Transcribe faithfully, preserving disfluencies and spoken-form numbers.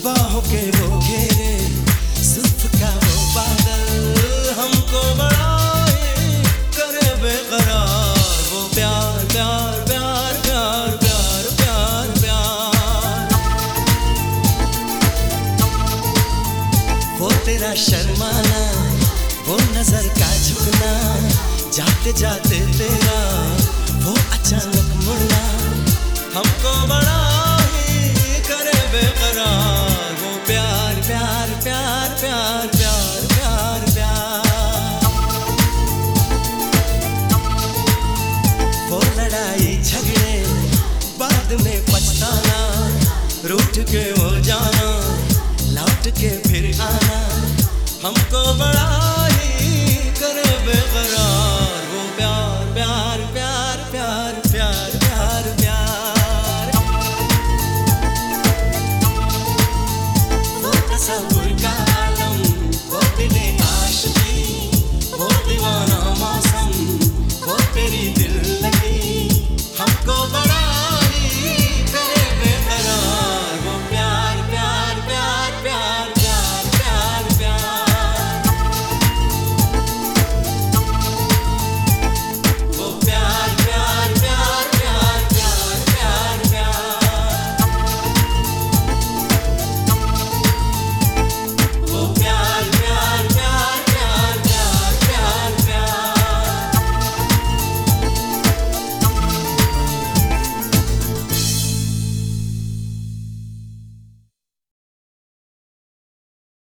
बाहों के वो घेरे, जुल्फ का वो बादल हमको बड़ा ही करे बेकरार। वो प्यार प्यार प्यार प्यार प्यार प्यार प्यार। वो तेरा शर्माना, वो नजर का झुकना, जाते जाते तेरा वो अचानक मुड़ना हमको बड़ा ही करे बेकरार। वो प्यार प्यार प्यार प्यार प्यार प्यार प्यार। वो लड़ाई झगड़े बाद में पछताना, रूठ के हो जाना लौट के फिर आना हमको बड़ा